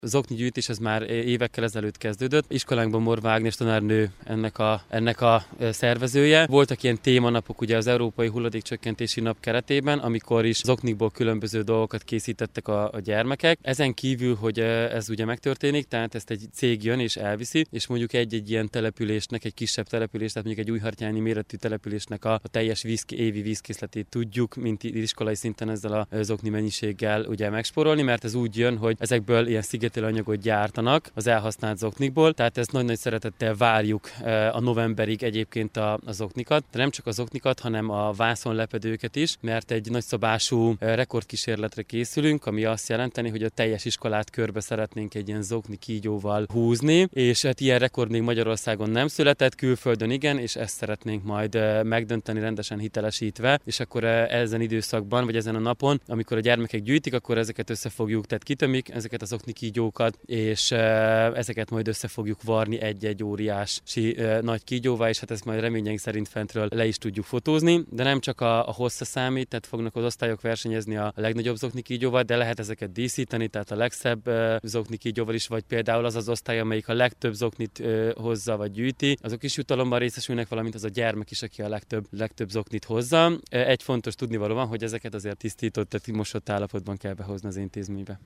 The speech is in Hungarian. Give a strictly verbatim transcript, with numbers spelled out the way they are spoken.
Az oknigyűjtés ez már évekkel ezelőtt kezdődött. Iskolánkban Morva Ágnes tanárnő ennek a, ennek a szervezője. Voltak ilyen témanapok ugye az Európai Hulladékcsökkentési Nap keretében, amikor is az oknikból különböző dolgokat készítettek a, a gyermekek. Ezen kívül, hogy ez ugye megtörténik, tehát ezt egy cég jön és elviszi, és mondjuk egy-egy ilyen településnek, egy kisebb település, tehát mondjuk egy újhartyányi méretű településnek a, a teljes víz, évi vízkészletét tudjuk, mint iskolai szinten ezzel az okni mennyiséggel ugye megspórolni, mert ez úgy jön, hogy ezekből ilyen szigetelőanyagot gyártanak az elhasznált zoknikból, tehát ezt nagy-nagy szeretettel várjuk a novemberig egyébként az oknikat, de nem csak az oknikat, hanem a vászonlepedőket is, mert egy nagyszabású rekordkísérletre készülünk, ami azt jelenteni, hogy a teljes iskolát körbe szeretnénk egy ilyen zokni kígyóval húzni, és hát ilyen rekord még Magyarországon nem született, külföldön igen, és ezt szeretnénk majd megdönteni rendesen hitelesítve, és akkor ezen időszakban, vagy ezen a napon, amikor a gyermekek gyűjtik, akkor ezeket összefogjuk, tehát kitömik ezeket az okni kígyókat, és ezeket majd össze fogjuk varni egy-egy óriási nagy kígyóvá, és hát ezt majd reményeink szerint fentről le is tudjuk fotózni, de nem csak a, a hossza számít, tehát fognak az osztályok versenyezni a legnagyobb zokni kígyóval, de lehet ezeket díszíteni, tehát a legszebb zokni kígyóval is, vagy például az az osztály, amelyik a legtöbb zoknit hozza vagy gyűjti, azok is jutalomban részesülnek, valamint az a gyermek is, aki a legtöbb, legtöbb zoknit hozza. Egy fontos tudnivaló van, hogy ezeket azért tisztított, tehát mosott állapotban kell behozni az intézménybe.